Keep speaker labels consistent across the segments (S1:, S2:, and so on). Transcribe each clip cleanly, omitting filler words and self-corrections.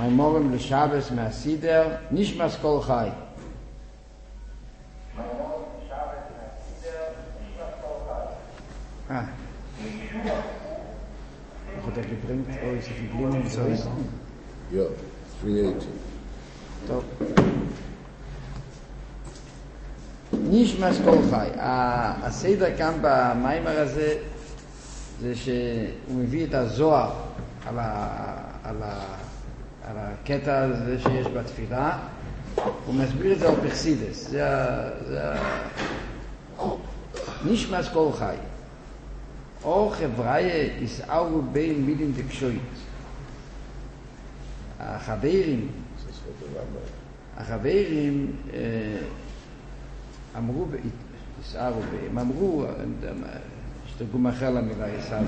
S1: מימורים לשבס מהסידר, נשמס כל חי. Hat gebringt euch die Blumen zu essen?
S2: Ja, 380.
S1: טוב. נשמס כל חי. הסדר כאן במיימר הזה זה שהוא מביא את הזוהר על הקטע הזה שיש בתפילה. הוא מסביר את זה על פרסידס. זה נשמס כל חי. או חבריה יסערו בין מילים דקשוית. החברים אמרו, יסערו בין, הם אמרו, יש תרגום אחר למילה יסערו,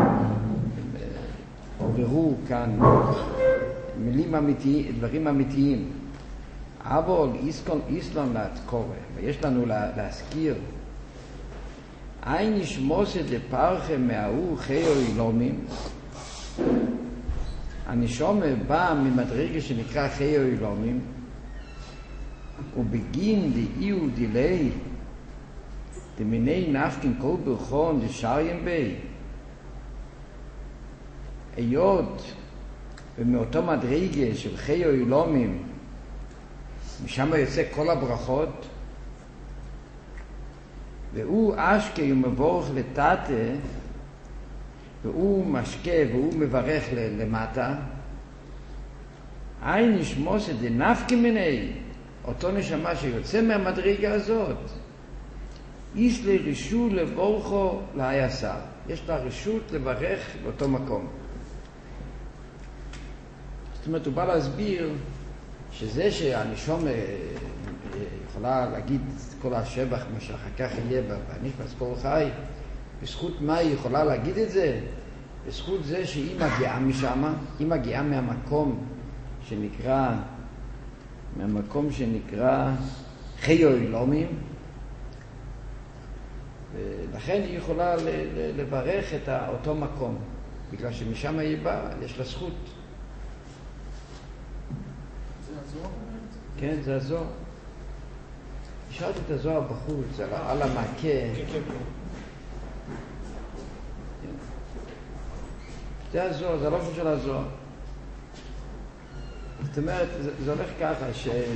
S1: עוררו כאן מילים אמיתיים, דברים אמיתיים. אבל איסלון להתקורא, ויש לנו להזכיר, אין נשמוסת לפרחם מההוא חיו אילומים. הנשמה בא ממדרגה שנקרא חיו אילומים, ובגין דאיו דילי דמיני נפקין כל ברכון דשריים בי, היות ומאותו מדרגה של חיו אילומים משם יוצא כל הברכות, והוא אשכה ומבורך לטאטה, והוא משקה והוא מברך למטה. אין נשמוס את דנפקי מיני, אותו נשמה שיוצא מהמדרגה הזאת, יש לי רשות לבורכו להיסר. יש לה רשות לברך באותו מקום. זאת אומרת, הוא בא להסביר שזה שהנשמה יכולה להגיד כל השבח מה שאחר כך יהיה בנשמס כל חי, בזכות מה היא יכולה להגיד את זה? בזכות זה שהיא מגיעה משם, היא מגיעה מהמקום שנקרא חיו אילומים, ולכן היא יכולה לברך את אותו מקום, בגלל שמשם היא באה, יש לה זכות.
S3: זה הזוהר?
S1: כן, זה הזוהר. השארתי את הזוהר בחוץ, על המעקה.
S3: כן.
S1: זה הזוהר, זה לא חושב של הזוהר. זאת אומרת, זה הולך ככה,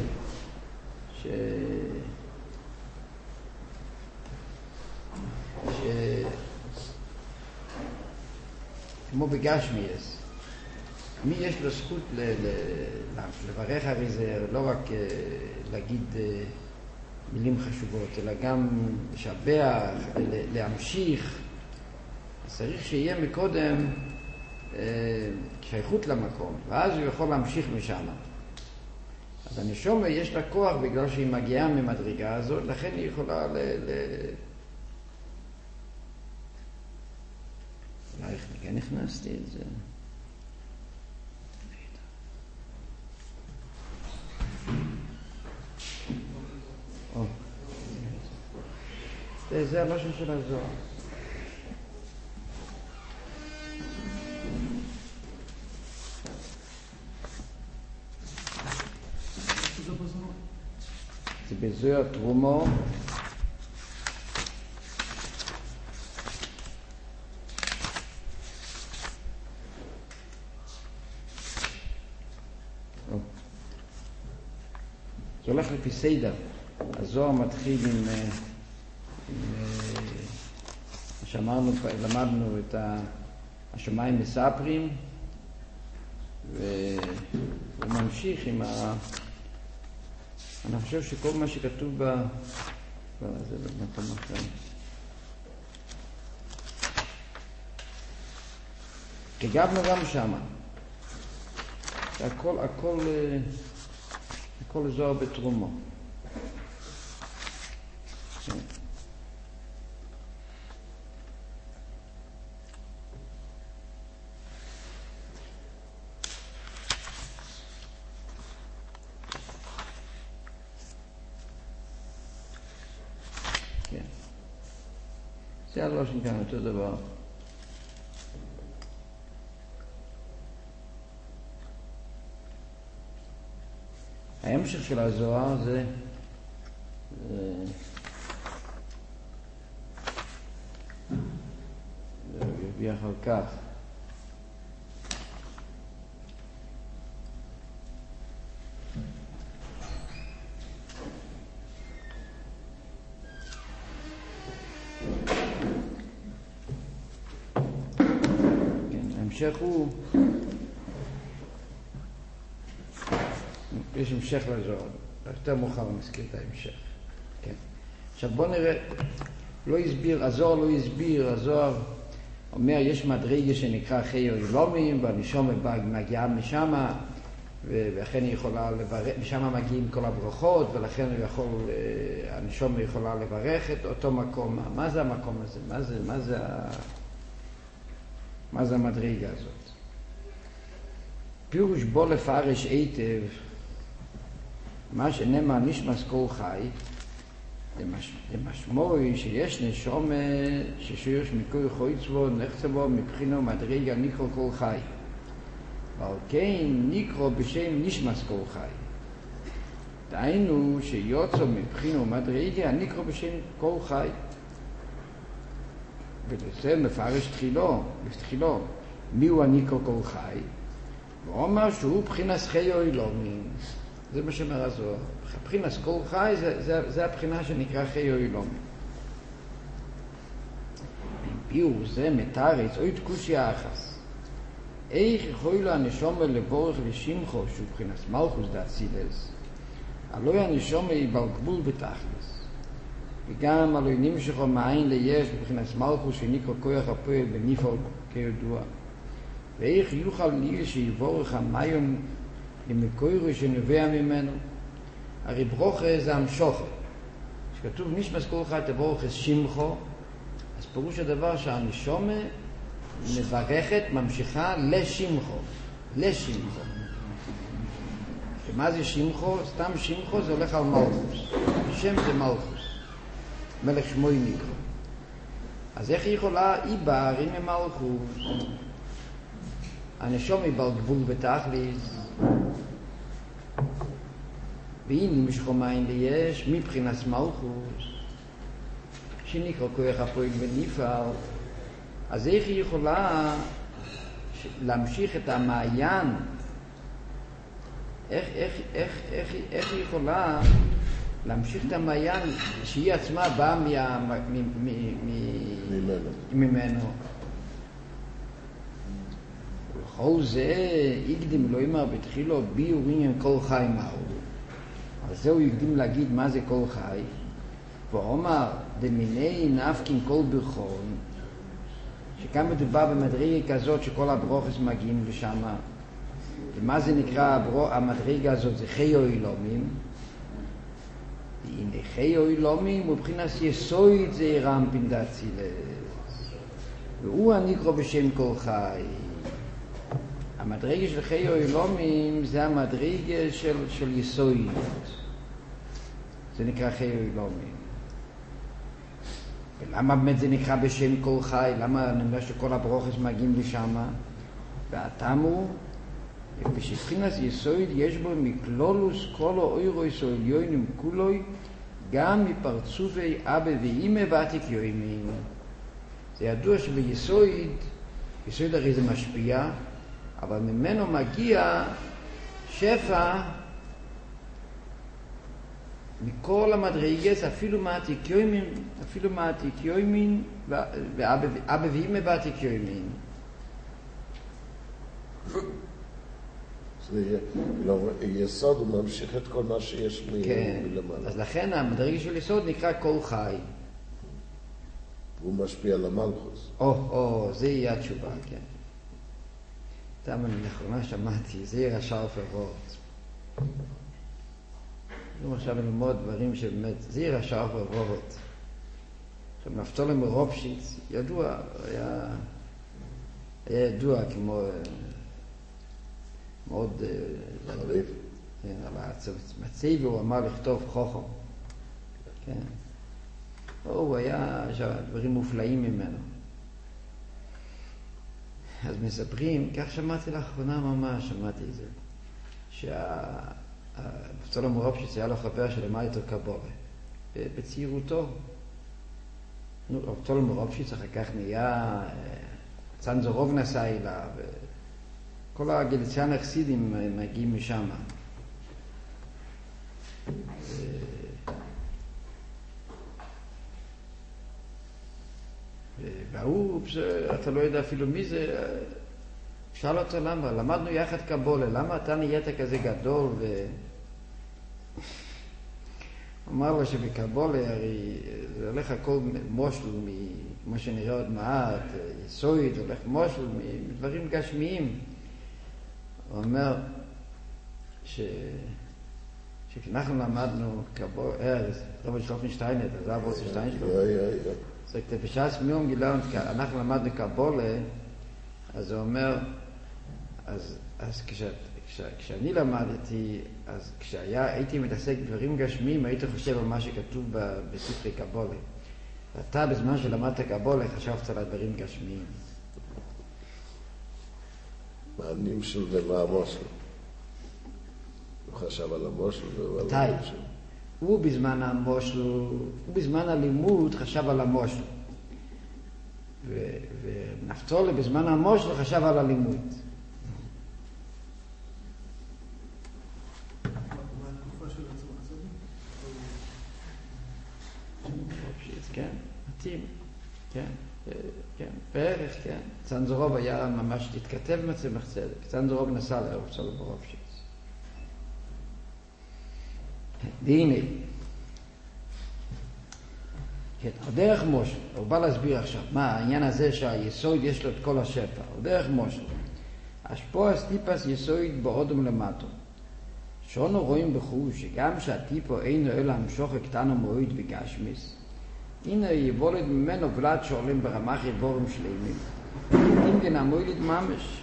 S1: כמו בגשמיאס, מי יש לו זכות לברך, הרי זה לא רק להגיד מילים חשובות, אלא גם לשבח, להמשיך. אז צריך שיהיה מקודם שייכות למקום, ואז הוא יכול להמשיך משם. אז הנשמה יש לה כוח בגלל שהיא מגיעה ממדרגה הזאת, לכן היא יכולה אולי כן נכנסתי את זה. זה הלושן של הזוהר. זה בזוהר תרומו. זה הולך לפי סדר. הזוהר מתחיל עם שאמרנו, למדנו את השמיים מספרים, והוא ממשיך עם אני חושב שכל מה שכתוב זה במקום אחר. הגבנו גם שמה. הכל זוהר בתרומו. זה הלושן כאן אותו דבר. ההמשך של הזוהר זה יביא אחר כך. ההמשך הוא, יש המשך לזוהר, יותר מאוחר הוא מזכיר את ההמשך. כן. עכשיו בוא נראה, הזוהר לא הסביר, הזוהר אומר יש מדרגה שנקרא חיי אילומים, והנשמה מגיעה משם, ולכן היא יכולה לברך, משם מגיעים כל הברכות, ולכן הנשמה יכולה לברך את אותו מקום. מה זה המקום הזה? מה זה המדרגה הזאת? פירוש בו לפרש היטב מה שנאמר נשמס כל חי, זה משמעוי שיש נשמה ששיש מכוי חויצבו נחצבו מבחינו מדרגה נקרא כל חי, ועל כן נקרא בשם נשמס כל חי. דהיינו שיוצא מבחינו מדרגה נקרא בשם כל חי. ולזה מפרש תחילו, מיהו הניקרו כל חי? הוא אומר שהוא בחינס חיי אילומים. זה מה שאומר הזוהר. בחינס כל חי זה הבחינה שנקרא חיי אילומים. ביור זה מתרץ או תקושיה אחס. איך יכול לו הנשמה לבורך לשמחו שהוא בחינס מלכוס דאצילס? הלא הנשמה היא בגבול בתכלס. וגם הלוא נמשכו מעין ליש מבחינת מלכוס שנקרא כוח הפועל בנפעל כידוע. ואיך יוכל לי שיבורך המיון למקורו שנובע ממנו? הרי ברוכה זה המשוכר. שכתוב נשמס כל חי תבורך שמחו, אז פירוש הדבר שהנשמה מברכת, ממשיכה לשמחו. ומה זה שמחו? סתם שמחו זה הולך על מלכוס. שם זה מלכוס. מלך שמוי נקרא. אז איך היא יכולה? היא בערים ממלכות. הנשום היא בעל גבול בתכליס. והיא נמשכו מים ליש מבחינת מלכות. שנקרא כוח הפועל בנפעל. אז איך היא יכולה להמשיך את המעיין? איך היא יכולה להמשיך את המעיין שהיא עצמה באה ממנו. וכל זה יקדים לא אמר בתחילו ביור עניין כל חי מהו. על זה הוא יקדים להגיד מה זה כל חי. ואומר דמיני נפקין כל ברכון, שכאן מדובר במדרגה כזאת שכל הברוכס מגיעים לשם. ומה זה נקרא המדרגה הזאת? זה חיי אילומים. הנה חיי אילומים ובחינת יסוד זה רמפין דאצילס, והוא הנקרא בשם כל חי. המדרגה של חיי אילומים זה המדרגה של יסוד, זה נקרא חיי אילומים. ולמה באמת זה נקרא בשם כל חי? למה אני אומר שכל הברוכס מגיעים לשם? והטעם הוא בשבחינס יסוד יש בו מכלולוס כל האוירויס העליונים כולוי, גם מפרצופי אבא ואמא ועתיק יוימים. זה ידוע שביסוד, יסוד הרי זה משפיע, אבל ממנו מגיע שפע מכל המדרגס, אפילו מעתיק יוימים ואבא ואמא ועתיק יוימים.
S2: יסוד הוא ממשיך את כל מה שיש מלמעלה.
S1: אז לכן המדרגה של יסוד נקרא כל חי.
S2: הוא משפיע על המלכוס.
S1: זה יהיה התשובה, כן. סתם אני לאחרונה שמעתי, זה יהיה רשע ופרות. אנחנו עכשיו ללמוד דברים שבאמת, זה יהיה רשע ופרות. עכשיו נפתולם מרופשיץ, ידוע, היה ידוע כמו מאוד
S2: חריף.
S1: כן, אבל מציא והוא אמר לכתוב חוכם. כן. הוא היה דברים מופלאים ממנו. אז מספרים, כך שמעתי לאחרונה ממש, שמעתי את זה, צלום מורופשיץ היה לו חבר שלמד איתו קבולה. בצעירותו. צלום מורופשיץ אחר כך נהיה, צנזורוב נסע אליו, כל הגליציאן החסידים מגיעים משם. והוא, אתה לא יודע אפילו מי זה, שאל אותו למה, למדנו יחד קבולה, למה אתה נהיית כזה גדול? אמר לו שבקבולה הרי זה הולך הכל מושל, כמו שנראה עוד מעט, יסויד, הולך מושל מדברים גשמיים. הוא אומר שכשאנחנו למדנו קבולה, רבי שלופן שטיינט, זה אבו שטיינט שלו. זה כתב בשעה סמיום גילאון, אנחנו למדנו קבולה, אז הוא אומר, אז כשאני למדתי, אז כשהייתי מתעסק בדברים גשמיים, הייתי חושב על מה שכתוב בספרי קבולה. ואתה בזמן שלמדת קבולה חשבת על הדברים גשמיים.
S2: מה הנמשל ומה המושל? הוא חשב על המושל ועל הנמשל.
S1: הוא בזמן המושל, הוא בזמן הלימוד חשב על המושל. ונפתולי בזמן המושל חשב על הלימוד. כן, מתאים, כן, בערך, כן. צנזורוב היה ממש להתכתב עם צמח צדק. צנזורוב נסע לערב צלום מורופשיץ. והנה, כן, הדרך מושל, הוא בא להסביר עכשיו, מה העניין הזה שהיסוד יש לו את כל השפע, הדרך מושל. השפוע טיפס יסוד באודם למטו. שונו רואים בחוש שגם שהטיפו אינו אלא המשוך קטנו מועיד בגשמיס, הנה יבולד ממנו ולד שעולים ברמח יבורים שלמים. אם כן המועיד ממש.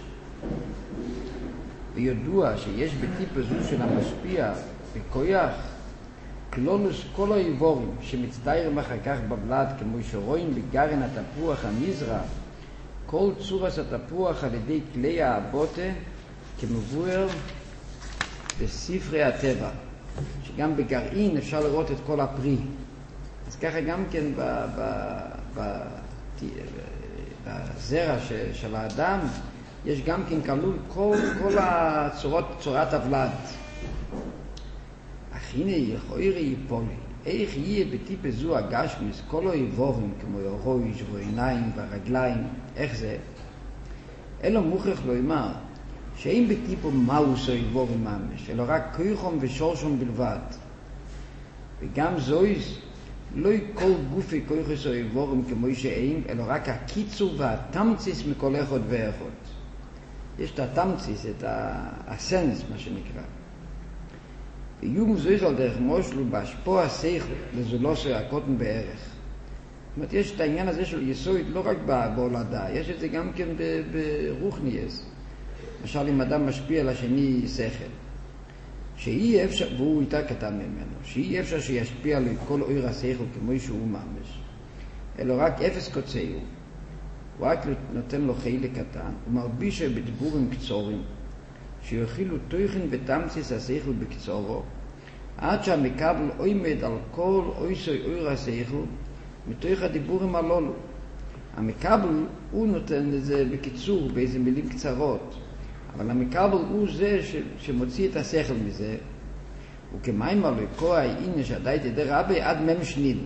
S1: וידוע שיש בטיפו זו של המשפיע בכויח, כלולוס כל היבורים שמצטיירים אחר כך בבלד, כמו שרואים בגרן התפוח המזרע, כל צורס התפוח על ידי כלי האבוטה, כמבואר בספרי הטבע, שגם בגרעין אפשר לראות את כל הפרי. אז ככה גם כן בזרע של האדם, יש גם כן כלול כל הצורות, צורת הבלד. אך הנה יכוירי יפולי, איך יהיה בטיפה זו הגשמיס כל היבורים כמו ראש ועיניים והרגליים, איך זה? אלו מוכרח לא אמר, שאין בטיפו מאוס או יבורים ממש, אלא רק כיחום ושורשום בלבד. וגם זויז, לא כל גופי כיחוס או יבורים כמו שאין, אלא רק הקיצור והתמציס מכל אחד ואחד. יש את התמציס, את הסנס, מה שנקרא. ויום זויז על דרך מושלו בהשפוע השכל לזולוסו הקוטן בערך. זאת אומרת, יש את העניין הזה של יסוד לא רק בהולדה, יש את זה גם כן ברוחניאס. למשל, אם אדם משפיע על השני שכל, שאי אפשר, והוא יותר קטן ממנו, שאי אפשר שישפיע על כל אויר השכל כמו שהוא ממש, אלא רק אפס קוצאו. הוא רק נותן לו חלק קטן, הוא מרביש בדיבורים קצורים, שיוכילו תוכן ותמציס השכל בקצורו, עד שהמקבל עומד על כל אויר השכל, מתוך הדיבורים הללו. המקבל הוא נותן לזה בקיצור, באיזה מילים קצרות, אבל המקבל הוא זה שמוציא את השכל מזה, וכמים על לקוע הנה שעדיין תדע רבי עד מם שנין.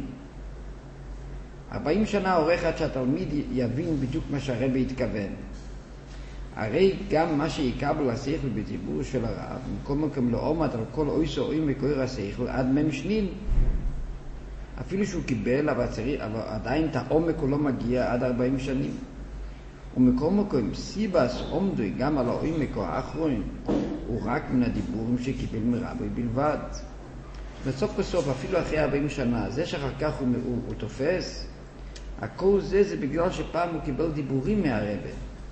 S1: 40 שנה עורך עד שהתלמיד יבין בדיוק מה שהרבי התכוון. הרי גם מה שיקבל השכל בדיבור של הרב, במקום מקום לא עומד על כל אויסו אוי מקויר השכל עד מם שנין, אפילו שהוא קיבל, אבל עדיין את העומק הוא לא מגיע עד 40 שנים. ומקום סיבס עומדוי גם על העומק האחרון, הוא רק מן הדיבורים שקיבל מרבי בלבד. בסוף בסוף, אפילו אחרי 40 שנה, זה שאחר כך הוא תופס, הכל זה בגלל שפעם הוא קיבל דיבורים מהרבי.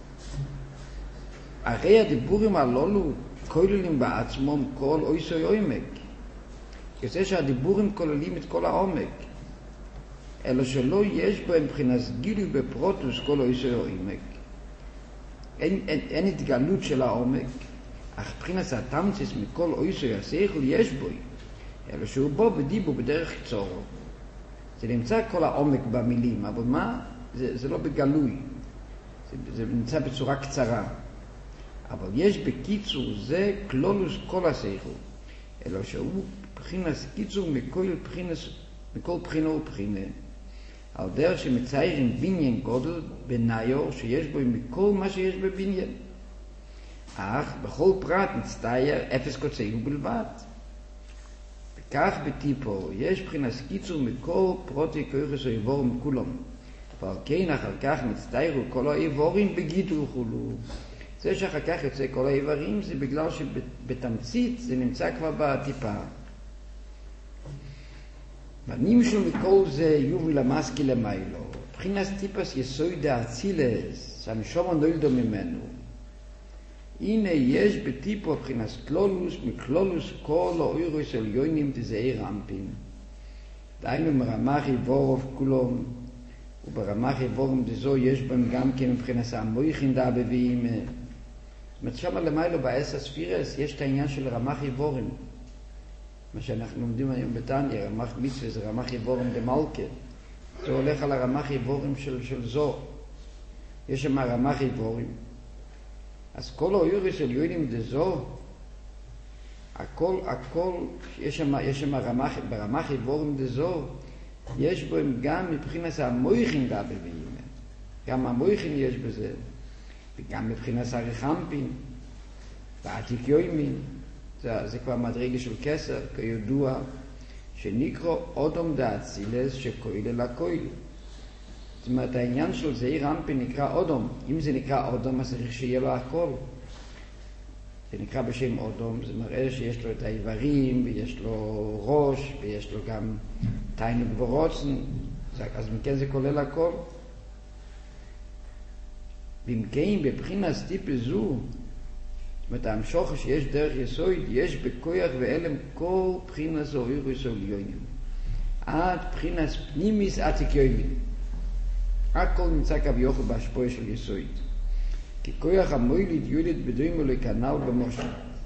S1: הרי הדיבורים הללו כוללים בעצמם כל אויסוי עומק. יוצא שהדיבורים כוללים את כל העומק, אלא שלא יש בהם מבחינת גילוי בפרוטוס כל אויסוי עומק. אין התגלות של העומק, אך מבחינת התמצית מכל אויסוי השכל יש בו, אלא שהוא בו בדיבור בדרך קצורו. זה נמצא כל העומק במילים, אבל מה? זה לא בגלוי. זה נמצא בצורה קצרה. אבל יש בקיצור זה כלולוס כל השכל, אלא שהוא בחינת קיצור מכל בחינה ובחינה. על דרך שמציירים בניין גודל בניור שיש בו מכל מה שיש בבניין. אך בכל פרט מצטייר אפס קוצהו בלבד. וכך בטיפו יש בחינת קיצור מכל פרוטי כוחס או איבורים מכולם. ועל כן אחר כך מצטיירו כל האיבורים בגידול וכולו. זה שאחר כך יוצא כל האיברים זה בגלל שבתמצית זה נמצא כבר בטיפה. ונמשל מכל זה יובי למסקי למיילו. בחינת טיפס יסוד האצילס שהנשמה נולדו ממנו. הנה יש בטיפו בחינת כלולוס מכלולוס כל האוירוס עליונים דזעיר אנפין. דהיינו מרמ"ח איבורוב כולם, וברמ"ח איבורם דזו יש בהם גם כן מבחינת המויכין דאבבים. זאת אומרת שמה למיילו בעשר ספירס יש את העניין של רמ"ח איבורם. מה שאנחנו לומדים היום בתניא, רמ"ח מצווה זה רמ"ח איבורם דמלכה. זה הולך על הרמ"ח איבורם של זו. יש שם רמ"ח איבורם. אז כל האוירוס של יוינים דזו, הכל, יש שם ברמ"ח איבורם דזו, יש בו גם מבחינת המויכין דאבבים. גם המויכין יש בזה, וגם מבחינת הרחמפין, ועתיק יוימין. זה כבר מדרגה של כסר, כידוע, שנקרא אודום דאצילס שכויל לכויל. זאת אומרת, העניין של זעיר אנפין נקרא אודום. אם זה נקרא אודום, אז צריך שיהיה לו הכל. זה נקרא בשם אודום, זה מראה שיש לו את האיברים, ויש לו ראש, ויש לו גם תיינוק ורוצן, אז מכן זה כולל הכל. ואם כן, בבחינת טיפה זו, זאת אומרת, המשוך שיש דרך יסוד, יש בכוח ואלם כל בחינת זוהירוס עליונים. עד בחינת פנימיס עתיק יוימין. הכל נמצא כביכול בהשפעה של יסוד. כי כוח המוילית יולד בדוימו לכנל במושל.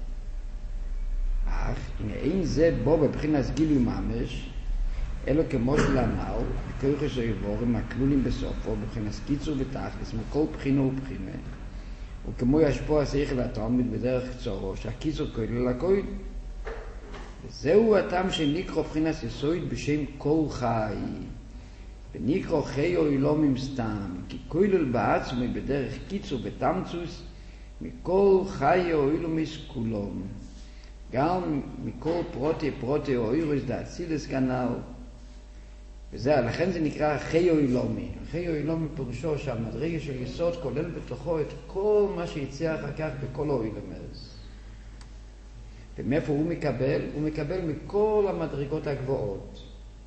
S1: אך אין זה בו בבחינת גילוי ממש, אלא כמו של הנ"ל, בכוח האיבורים הכלולים בסופו, בבחינת קיצור ותכלס, מכל בחינה ובחינה. וכמו ישפוע השכל התלמיד בדרך קצורו, שהקיצור כולל הכל. וזהו הטעם שנקרא בחינת יסוד בשם כל חי. ונקרא חי או אילומים סתם, כי כולל בעצמי בדרך קיצור ותמצוס, מכל חי או אילומיס כולום. גם מכל פרוטי או אירוס דאצילס כנ"ל. לכן זה נקרא חי או אילומי. חי או אילומי פירושו שהמדרגה של יסוד כולל בתוכו את כל מה שיצא אחר כך בכל האילומס. ומאיפה הוא מקבל? הוא מקבל מכל המדרגות הגבוהות.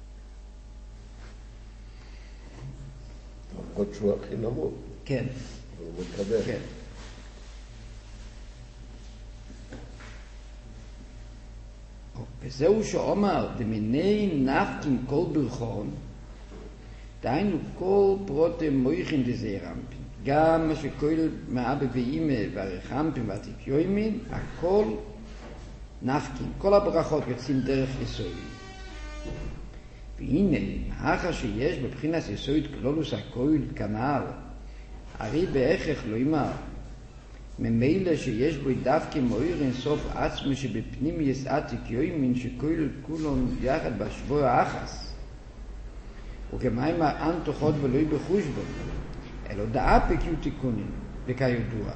S2: עוד שהוא הכי נמוך.
S1: כן.
S2: הוא מקבל.
S1: כן. וזהו שאומר, דמיני נפקים כל ברכון, דהיינו כל פרוטי מויכין דזעיר אנפין. גם מה שכל מאבא ואימא והרחמפין ועתיק יוימין, הכל נפקים. כל הברכות יוצאים דרך יסוד. והנה, אחר שיש בבחינת יסוד כלולוס הכל כנ"ל, הרי בהכרח לא אמר, ממילא שיש בו דווקא מאיר אינסוף עצמו שבפנים יסעתיק יוימין שכולל כולון יחד בשבוע האחס. וכמיים האנתוחות ולא בחושבון, אלא דאפק יהיו תיקונים, וכידוע.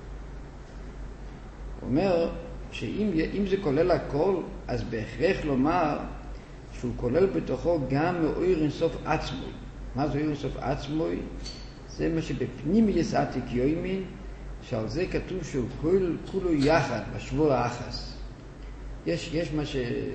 S1: הוא אומר שאם זה כולל הכל, אז בהכרח לומר שהוא כולל בתוכו גם מאיר אינסוף עצמו. מה זה מאיר אינסוף עצמו? זה מה שבפנים יסעתיק יוימין, שעל זה כתוב שהוא כולו יחד בשבוע האחס. יש מה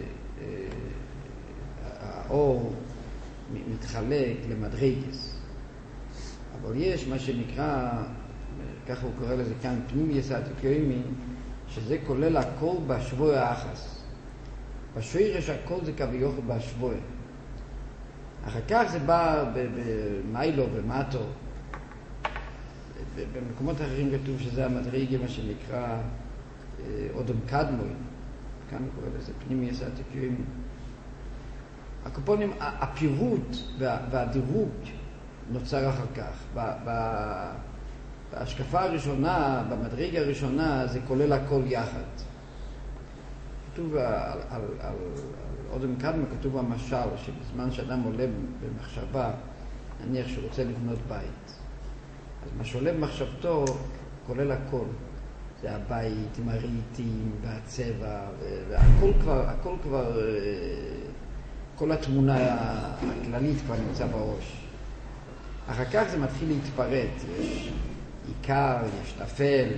S1: שהאור מתחלק למדרגס, אבל יש מה שנקרא, ככה הוא קורא לזה כאן, פנים יסעתיק יוימין, שזה כולל הכל בשבוע האחס. בשורש הכל זה כביכול בשבוע. אחר כך זה בא במיילו ומטו. במקומות אחרים כתוב שזה המדרגה, מה שנקרא אודם קדמוי, כאן קורא לזה פנימיוס העתיקים. הקופונים, הפירוט והדירוג נוצר אחר כך. בהשקפה הראשונה, במדרגה הראשונה, זה כולל הכל יחד. כתוב על אודם קדמה, כתוב במשל, שבזמן שאדם עולה במחשבה, נניח שהוא רוצה לבנות בית. אז מה שעולה במחשבתו כולל הכל. זה הבית עם הרהיטים והצבע, והכל כבר, כל התמונה הכללית כבר נמצא בראש. אחר כך זה מתחיל להתפרט. יש עיקר, יש טפל,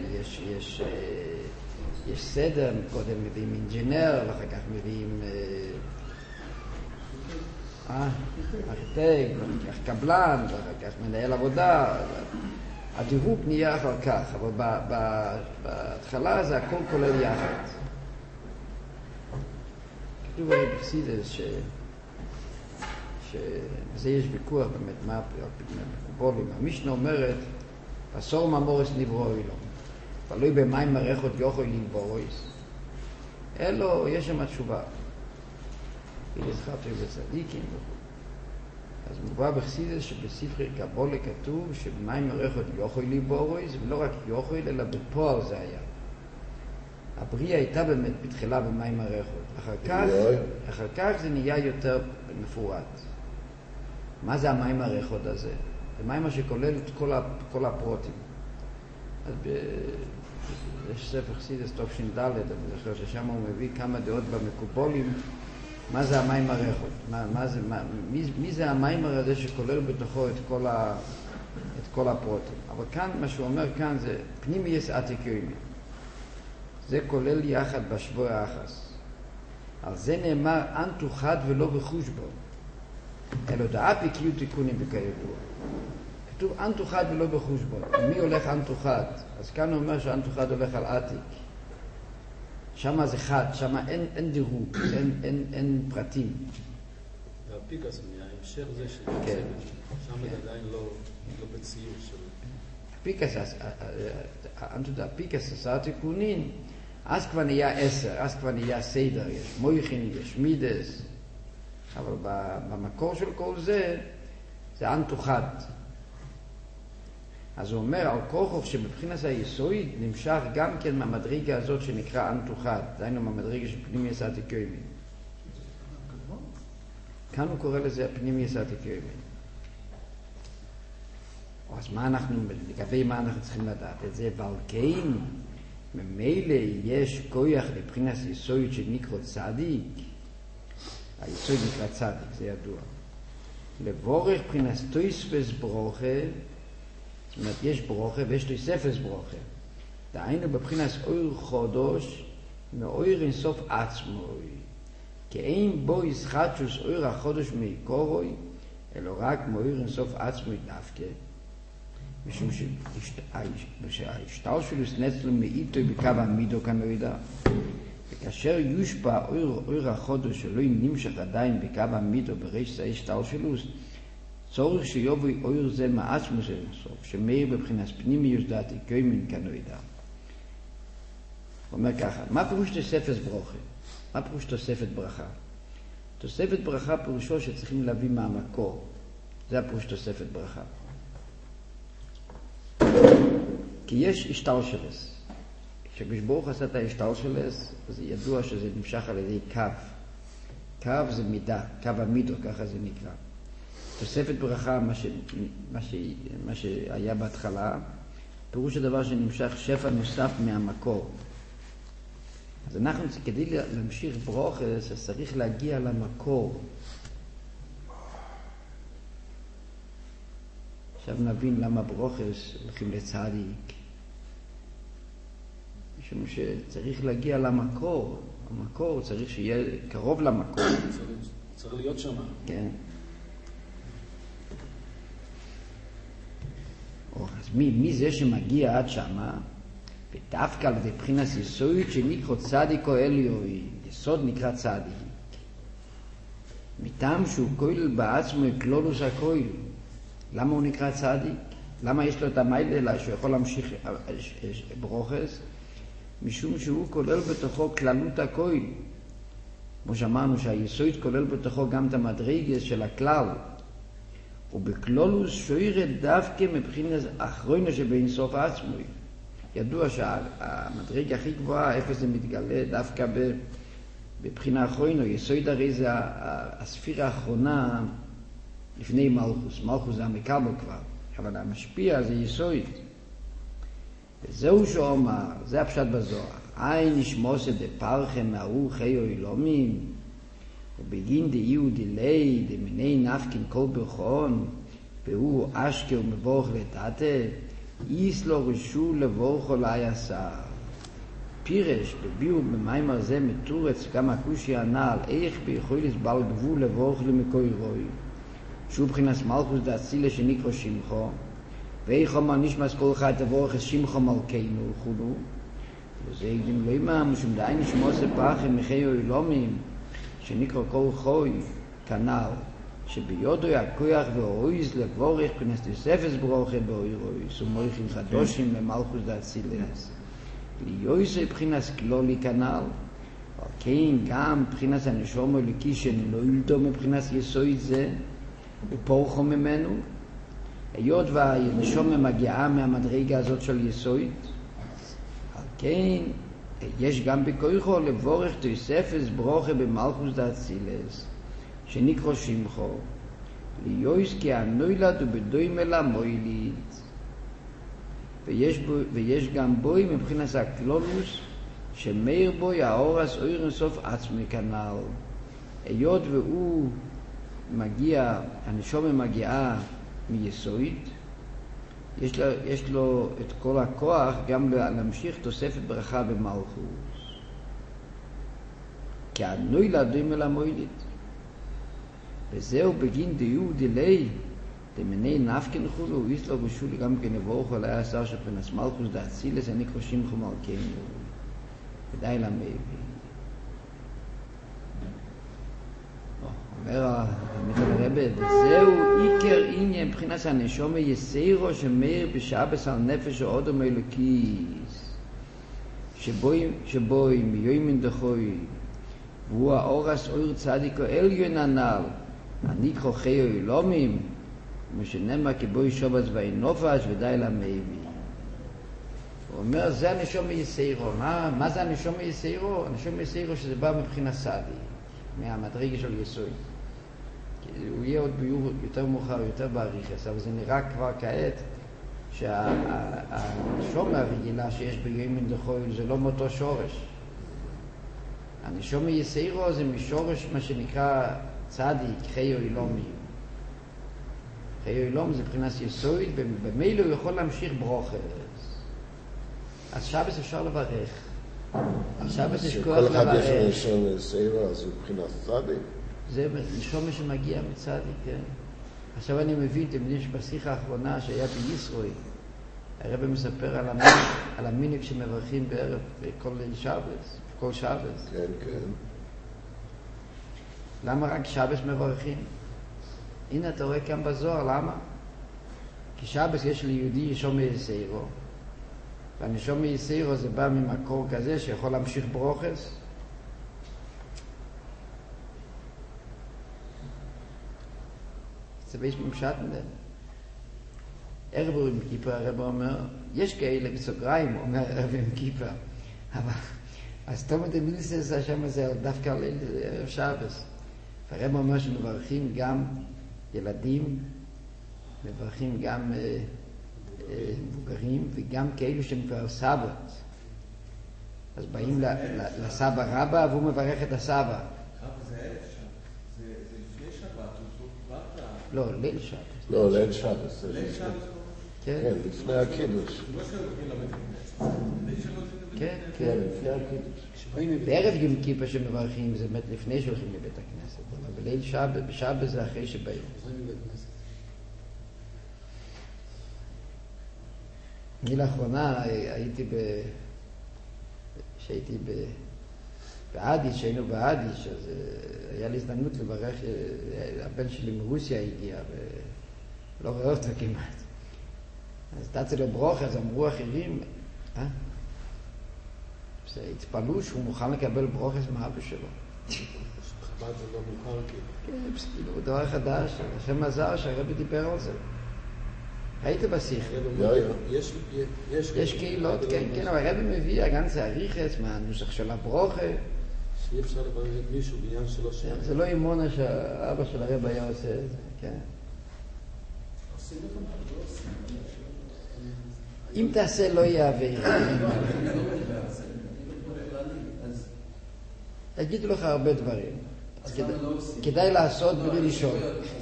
S1: יש סדר, קודם מביאים אינג'ינר, ואחר כך מביאים ארכיטקט, ואחר כך קבלן, ואחר כך מנהל עבודה. הדירוג נהיה אחר כך, אבל בהתחלה זה הכל כולל יחד. כתוב בחסידות שזה יש ויכוח באמת, מה מקובולים. המשנה אומרת, עשור ממורס נברואי לו. תלוי במים מרחות יוכל לבורויס. אלו, יש שם התשובה. יזכרתי בצדיקים. אז מובא בחסידות שבספרי קבולה כתוב שבמים מרחות יוכל לבורויס, ולא רק יוכל, אלא בפועל זה היה. הבריאה הייתה באמת בתחילה במים מרחות. אחר כך זה נהיה יותר מפורט. מה זה המים מרחות הזה? זה מים שכולל את כל הפרוטים. אז יש ספר חסידות טוב ש"ד, אני זוכר ששם הוא מביא כמה דעות במקובולים, מה זה המים מרחות? מי זה המים הזה שכולל בתוכו את כל הפרוטים? אבל כאן, מה שהוא אומר כאן זה פנימיוס עתיקים. זה כולל יחד בשבוע האחס. על זה נאמר אנטו חד ולא בחושבו. אלו דאפי קיו תיקונים וכידוע. כתוב אנטו חד ולא בחושבו. מי הולך אנטו חד? אז כאן הוא אומר שאנטו חד הולך על עתיק. שמה זה חד, שמה אין דירוג, אין פרטים.
S3: והפיקס, ההמשך זה שמה זה עדיין לא בציור שלו.
S1: הפיקס, הפיקס עשה תיקונים, אז כבר נהיה 10, אז כבר נהיה סדר, יש מויכין, יש מידס, אבל במקור של כל זה אנטו חד. אז הוא אומר על כוכב שבבחינת היסוד נמשך גם כן מהמדרגה הזאת שנקרא אנטו חד, דהיינו מהמדרגה של פנימיוס עתיקים. כאן הוא קורא לזה פנימיוס עתיקים. אז לגבי מה אנחנו צריכים לדעת את זה? ועל כן, ממילא יש כוח לבחינת יסוד שנקרא צדיק. היסוד נקרא צדיק, זה ידוע. לבורך בחינת תוספס ברוכה, זאת אומרת, יש ברוכה ויש תוספס ברוכה. דהיינו בבחינת אור חודש, מאור אינסוף עצמוי. כי אין בו ישחטשוס אור החודש מעיקורוי, אלא רק מאור אינסוף עצמוי דווקא. משום שההשתלשלוס נצלו מאיתו בקו המידו כנועדה. וכאשר יושפע אור החודש שלא נמשך עדיין בקו המידו בראש ההשתלשלוס, צורך שיובוי אור זה מעצמו של אינסוף, שמאיר בבחינת פנימיוס דעתיקוימין כנועדה. הוא אומר ככה, מה פירוש תוספת ברוכה? מה פירוש תוספת ברכה? תוספת ברכה פירושו שצריכים להביא מהמקור. זה הפירוש תוספת ברכה. כי יש השתלשלוס. כשברוך עשה את ההשתלשלוס, אז ידוע שזה נמשך על ידי קו. קו זה מידה, קו המידו, ככה זה נקרא. תוספת ברכה, מה שהיה בהתחלה, פירוש הדבר שנמשך שפע נוסף מהמקור. אז אנחנו, כדי להמשיך ברוך, צריך להגיע למקור. עכשיו נבין למה ברוכס הולכים לצדיק. משום שצריך להגיע למקור. המקור צריך שיהיה קרוב למקור.
S3: צריך להיות שם.
S1: כן. אז מי זה שמגיע עד שמה? ודווקא על ידי בחינת יסוד שנקרא צדיק או אליוי. יסוד נקרא צדיק. מטעם שהוא כולל בעצמו כלולוס הכולל. למה הוא נקרא צדיק? למה יש לו את המיילה שהוא יכול להמשיך ברוכס? משום שהוא כולל בתוכו כללות הכל. כמו שאמרנו שהיסוד כולל בתוכו גם את המדרגה של הכלל. ובכלולוס שוירת דווקא מבחינת אחרונה שבין סוף עצמוי. ידוע שהמדרגה הכי גבוהה, איפה זה מתגלה, דווקא בבחינה אחרונה. יסוד הרי זה הספירה האחרונה לפני מלכוס. מלכוס זה המקבל כבר, אבל המשפיע זה יסוד. וזהו שאומר, זה הפשט בזוהר. עין נשמוסת דפרחם מהרו חיו אילומים, ובגין דאיהו דילי דמיני נפקין כל ברכון, והוא אשכה ומבורך לטאטה, איס לו רשו לבורכו לא יסר. פירש בביאו במיימר זה מתורץ גם הקושי הנעל, איך ביכולת בעל גבול לבורך למקוי רוי, שהוא מבחינת מלכוס דאצילה שנקרא שמחו, ואיך אומר נשמס כל חי תבורך את שמחו מלכנו וכולו, וזה יקדים לא אימא, משום דאי נשמוס פרחם מחיו אילומים, שנקרא כל חוי כנל, שביודו הכוח והאויז לבורך כנסת יוספס ברוכה באוירויס ומויכים חדושים למלכוס דאצילס. ליועסי בחינס כלולי כנל, אבל כן גם בחינס הנשום הליקי שנולדו מבחינס יסוד זה, ופורחו ממנו, היות והנשום מגיעה מהמדרגה הזאת של יסוד, על כן יש גם בכוחו לבורך תוספס ברוכה במלכוס דאצילס, שנקרא שמחו, ליועס כי הנולד ובדוימה למוילית, ויש גם בוי מבחינת הכלולוס, שמאיר בוי האורס אויר אינסוף עצמי כנל. היות והוא מגיע, הנשום מגיעה מיסוד, יש לו את כל הכוח גם להמשיך תוספת ברכה במלכוס. כי הנולד דומה למוילית. וזהו בגין דיו דילי, דמיני נפקין חולו, איס לו רשו גם כן לבורך על היסר שפנס מלכוס דאצילס, אני קרושים חמלכנו. ודי למבי. אומר הרבי, וזהו עיקר עניין מבחינת הנשום יסירו שמאיר בשבס על נפש האודום האלוקיס, שבוי מיומין דחוי, והוא האורס אור צדיקו עליון הנ"ל, הנקרא חיו אילומים, כמו שנאמר כבוי שובץ ואינופש ודי למבי. הוא אומר, זה הנשום יסירו. מה זה הנשום יסירו? הנשום יסירו שזה בא מבחינת סדי, מהמדרגה של יסוד. הוא יהיה עוד ביור יותר מאוחר, יותר בעריכס, אבל זה נראה כבר כעת שהנשום הרגילה שיש ביומין דחויל זה לא מאותו שורש. הנשום יסירו זה משורש מה שנקרא צדיק, חיו אילומי. חיו אילום זה מבחינת יסוד, במילא הוא יכול להמשיך ברוכס. אז שבס אפשר לברך. אז שבס יש כוח לברך.
S2: כל אחד יש נשום יסירו, אז הוא מבחינת צדיק.
S1: זה נשום שמגיע מצדיק, כן. עכשיו אני מבין, אתם יודעים שבשיחה האחרונה שהיה בישראל, הרב מספר על המינוק שמברכים בערב בכל ליל שבס, כל שבס.
S2: כן, כן.
S1: למה רק שבס מברכים? הנה אתה רואה כאן בזוהר, למה? כי שבס יש ליהודי נשום יסירו, והנשום יסירו זה בא ממקור כזה שיכול להמשיך ברוכס. זה ויש ממשת מזה. ערב עם כיפה, הרב אומר, יש כאלה בסוגריים, אומר ערב עם כיפה, אבל אז תומת המילסס השם הזה, דווקא ערב שבס. והרב אומר שמברכים גם ילדים, מברכים גם מבוגרים, וגם כאלו שהם כבר סבא. אז באים לסבא רבא, והוא מברך את הסבא.
S4: זה ערב שבת, זה לפני שבת,
S1: לא, ליל שבת.
S2: לא, ליל שבת.
S4: ליל שבת?
S2: כן, לפני הקידוש.
S4: לא שהולכים לבית הכנסת.
S1: כן,
S2: כן, לפני הקידוש.
S1: בערב יום כיפה שמברכים זה באמת לפני שהולכים לבית הכנסת, אבל בליל שבת, בשבת זה אחרי שבאים. אני לאחרונה שהייתי באדיש, שהיינו באדיש, אז היה לי הזדמנות לברך, הבן שלי מרוסיה הגיע ולא רואה אותו כמעט. אז תצא לו ברוך, אז אמרו אחרים, התפלאו שהוא מוכן לקבל ברוכס מאבא שלו.
S3: חב"ד זה לא מוכר כאילו.
S1: כן, כאילו, דבר חדש, השם עזר שהרבי דיבר על זה. היית בשיחה. יש קהילות, כן, אבל הרבי מביא הגנץ האריכס מהנוסח של הברוכה.
S3: שאי אפשר לברר את מישהו בעניין שלו שם.
S1: זה לא אימונה שהאבא של הרבי היה עושה את זה, כן. אם תעשה לא יעביר. יגידו לך הרבה דברים. כדאי לעשות בלי לשאול.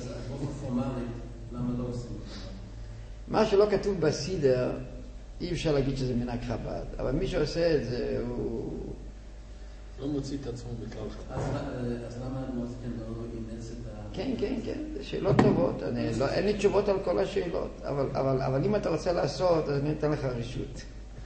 S1: מה שלא כתוב בסידר, אי אפשר להגיד שזה מנהג חב"ד. אבל מי שעושה את זה הוא...
S3: לא מוציא את עצמו בכלל חב"ד.
S5: אז למה מוזיקן לא אימץ את ה...
S1: כן, זה שאלות טובות. אין לי תשובות על כל השאלות. אבל אם אתה רוצה לעשות, אז אני אתן לך רשות.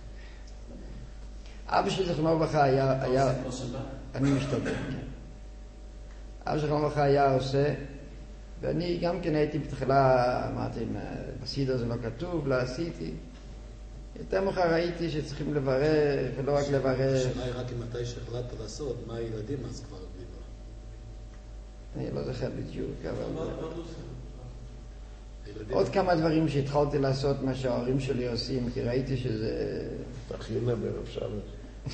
S1: אבא שלי זכרונו לברכה היה... אני משתדל, כן. אבא זכרונו לברכה היה עושה, ואני גם כן הייתי בתחילה, אמרתי, בסידר זה לא כתוב, לא עשיתי. יותר מאוחר ראיתי שצריכים לברך, ולא רק לברך.
S3: השאלה היא רק אם מתי שהחלטת לעשות, מה הילדים אז כבר הבינו?
S1: אני לא זוכר בדיוק, אבל... עוד כמה דברים שהתחלתי לעשות מה שההורים שלי עושים, כי ראיתי שזה...
S2: תכינה בערב שבת.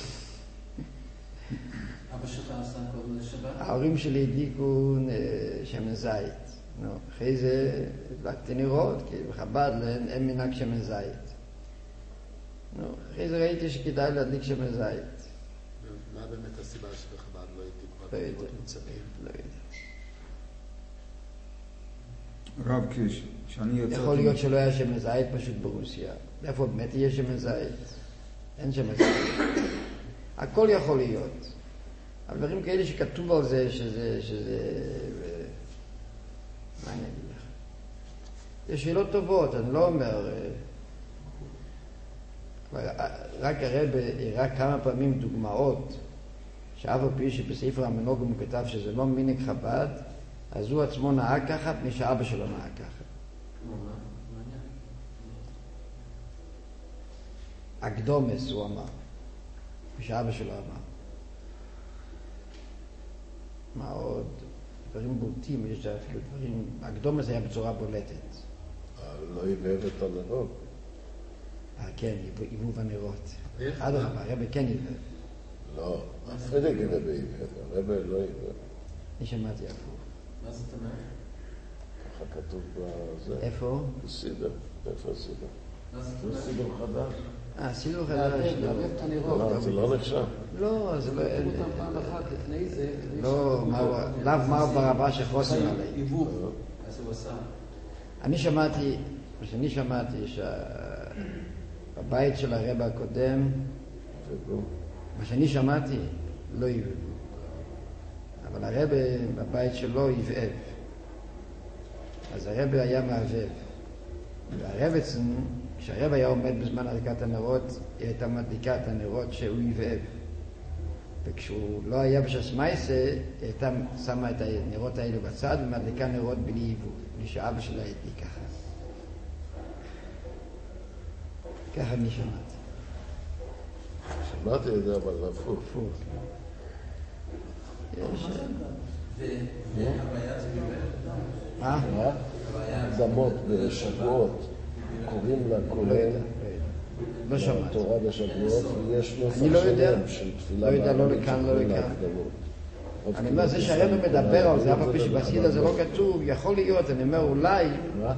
S5: אבא שלך עשה כל שבת?
S1: ההורים שלי הדליקו שמן זית. אחרי זה הדלקתי נרות, כי בחב"ד אין מנהג שמן זית. אחרי זה ראיתי שכדאי להדליק שמן זית.
S3: מה באמת הסיבה שבחב"ד לא הדליקו?
S1: לא יודע. לא יודע.
S6: רב קיש, שאני יוצא...
S1: יכול להיות שלא היה שמן זית פשוט ברוסיה. איפה באמת יהיה שמן זית? אין שמן זית. הכל יכול להיות. אבל דברים כאלה שכתוב על זה, שזה... מה אני אגיד לך? זה שאלות טובות, אני לא אומר... רק הרב הראה כמה פעמים דוגמאות שאף על פי שבספר המנהגים הוא כתב שזה לא מנהג חב"ד, אז הוא עצמו נהג ככה, מפני שאבא שלו נהג ככה. הקדומס הוא אמר, ושאבא שלו אמר. מה עוד? דברים בולטים, יש אפילו דברים, הקדומס היה בצורה בולטת.
S2: לא עיבב את הנרות.
S1: כן, עיבוב הנרות. אדרבה, הרב כן עיבב.
S2: לא, הפרידיק עיבב עיבב, הרב לא עיבב.
S1: אני שמעתי הפוך.
S5: מה זאת אומרת?
S2: ככה כתוב בזה.
S1: איפה?
S2: בסידר. איפה הסידר?
S5: מה זאת
S2: זה
S5: אומרת?
S2: סידר חדש.
S1: סידור חדש.
S3: לערב את הנרות.
S2: זה לא נחשב.
S1: לא, זה לא...
S3: אותם פעם אחת לפני זה.
S1: לא, לאו מר ברבה שחוסר עליי.
S3: עיבוב.
S5: אז הוא עשה.
S1: אני שמעתי, שבבית של הרב הקודם, מה שאני שמעתי, לא עיבבו. אבל הרב בבית שלו עיבב. אז הרב היה מעבב. והרב אצלנו, כשהרב היה עומד בזמן הדלקת הנרות, היא הייתה מדליקה את הנרות שהוא עיבב. וכשהוא לא היה בש"ס מייסה, היא הייתה שמה את הנרות האלה בצד ומדליקה נרות בלי עיבוב, בלי שאבא שלה הדליק ככה. ככה אני שמעתי.
S2: שמעתי את זה, אבל הפוך.
S1: הפוך. יש...
S5: והוויה זה באמת?
S1: מה?
S2: דמות בשבועות, קוראים לה כהן.
S1: לא שמעתי.
S2: תורה בשבועות, ויש נוסח
S1: אני לא יודע.
S2: שלם של תפילה
S1: לא יודע, לא
S2: בערבית
S1: לכאן, לא
S2: שקוראים לה
S1: לכאן.
S2: הקדמות.
S1: אני אומר, זה שהרב מדבר על זה, אף על פי שבסידה זה לא כתוב, יכול להיות, אני אומר אולי...
S2: מה?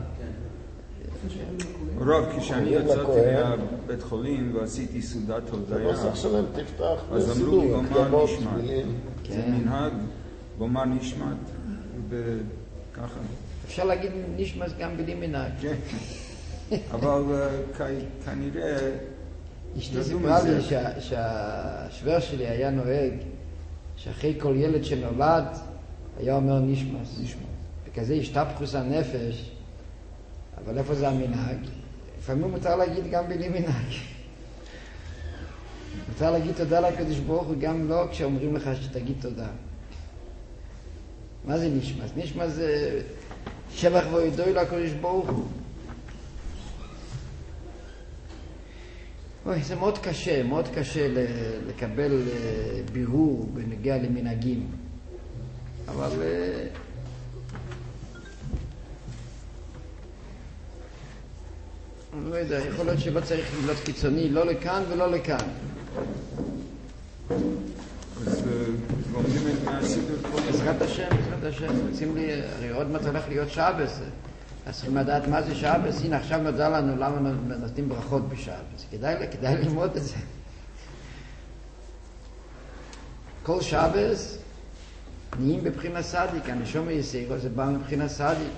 S6: רב, כשאני יצאתי מהבית חולים ועשיתי סעודת הודיה,
S2: הנוסח שלהם תפתח
S6: אז אמרו לי,
S2: בסידור,
S6: במה
S2: הקדמות,
S6: נשמעת?
S2: מילים.
S6: זה מנהג, במה נשמעת? וככה.
S1: אפשר להגיד נשמע גם בלי מנהג.
S6: כן. אבל כנראה...
S1: אשתי סיפרה לי שהשוור שלי היה נוהג שאחרי כל ילד שנולד היה אומר נשמס. וכזה השתפכוס הנפש, אבל איפה זה המנהג? לפעמים מותר להגיד גם בלי מנהג. מותר להגיד תודה לקדוש ברוך הוא גם לא כשאומרים לך שתגיד תודה. מה זה נשמס? נשמס זה שבח והודוי לקדוש ברוך הוא. אוי, זה מאוד קשה לקבל בירור בנוגע למנהגים. אבל אני לא יודע, יכול להיות שלא צריך להיות קיצוני, לא לכאן ולא לכאן.
S6: אז לומדים את מהסידור כל
S1: בעזרת השם, רוצים לי, הרי עוד מעט הולך להיות שבס. אז צריכים לדעת מה זה שבס. הנה, עכשיו נודע לנו למה נותנים ברכות בשבס. כדאי ללמוד את זה. כל שבס נהיים בבחינת צדיק. הנשמה יסיירו, זה בא מבחינת צדיק.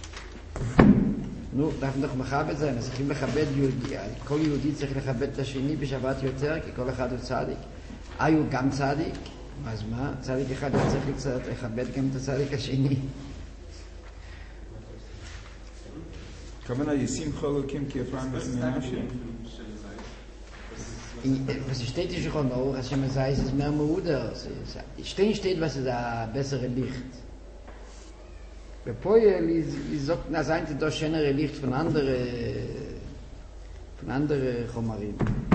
S1: נו, אנחנו מכבד את זה, אנחנו צריכים לכבד יהודי. כל יהודי צריך לכבד את השני בשבת יותר, כי כל אחד הוא צדיק. הוא גם צדיק, אז מה? צדיק אחד צריך לכבד גם את הצדיק השני.
S6: כוונה ישים חלוקים כאפרים ומנשה.
S1: Was steht hier schon auch, als man sagt, es ist mehr Mutter. Steht, was ist ein besserer Licht. Bei Poel sagt, na seien sie doch schönere Licht von anderen Chomarim.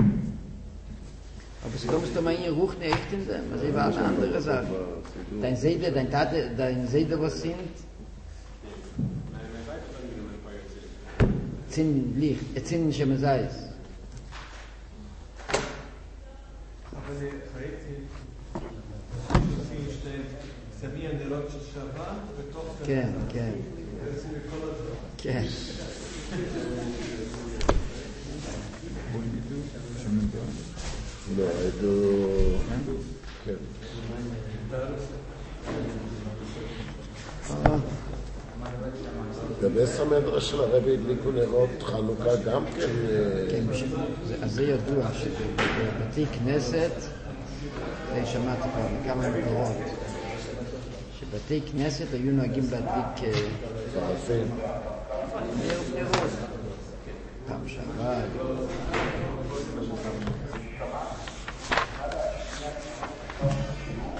S1: Aber sie kommst du mal in ihr Ruch nicht in dem, also über alle andere Sachen. Dein Seide, dein Tate, dein Seide, was sind? Zinn Licht, Zinn Shemazais.
S4: אבל ראיתי שמים נרות של שבת בתוך...
S1: כן.
S4: יוצאים מכל הדבר.
S1: כן.
S2: לא, עדו... כן. בבית המדרש של הרבי הדליקו נרות חנוכה גם כן...
S1: כן, אז זה ידוע שבבתי כנסת, שמעתי כבר מכמה נרות, שבתי כנסת היו נוהגים להדליק
S2: פרפים.
S1: נרות. פעם שעברה.